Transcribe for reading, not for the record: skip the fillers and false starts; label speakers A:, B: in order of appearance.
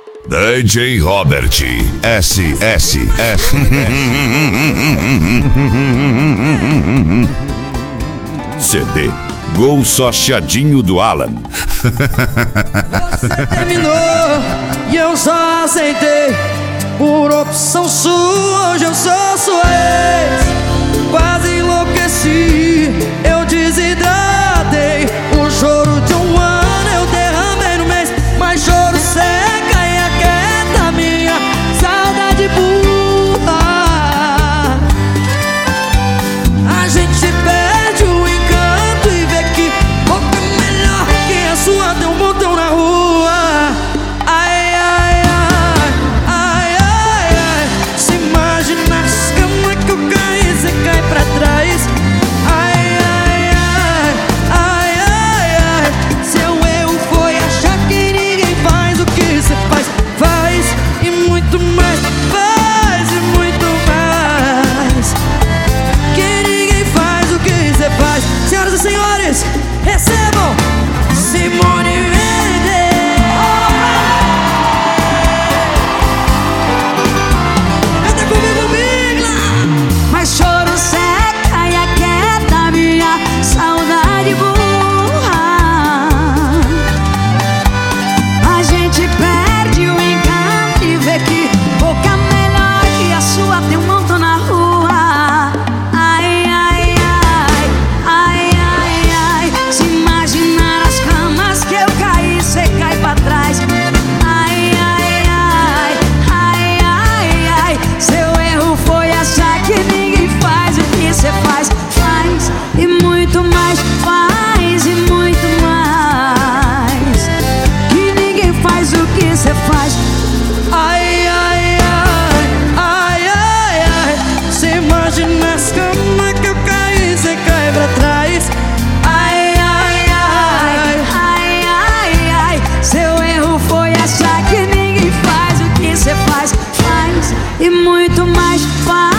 A: DJ Robert SSS. CD Gol Só Chiadinho do Alan.
B: Você terminou e eu só aceitei. Por opção sua, hoje eu sou sua ex. Quase enlouqueci, eu desidratei. O choro de um ano eu derramei no mês. Mas choro seca e aquieta minha saudade burra. A gente perde o encanto e vê que boca melhor que a sua tem um botão na rua. Ai, ai, ai, ai, ai, ai. Se imagina as camas que eu caí, você cai pra trás. Ai, ai, ai, ai, ai, ai. Seu erro foi achar que ninguém faz o que você faz. Faz e muito mais, faz e muito mais. Que ninguém faz o que você faz. Senhoras e senhores, recebam Simone Mendes. Canta comigo, Bigla.
C: Mas choro seca e aquieta minha saudade burra. A gente perde o encanto e vê que boca melhor que a sua tem um montão na rua. Ai, ai, ai, ai, ai, ai. Se imaginar as camas que eu caí, cê cai pra trás. Ai, ai, ai, ai, ai, ai. Seu erro foi achar que ninguém faz o que cê faz. Faz e muito mais, faz e muito mais. Que ninguém faz o que cê faz.
B: Ai, ai, ai, ai, ai, ai. Se imagina as camas que eu caí, você cai pra trás. Ai, ai, ai,
C: Ai, ai, ai. Seu erro foi achar que ninguém faz o que cê faz. Faz e muito mais, faz.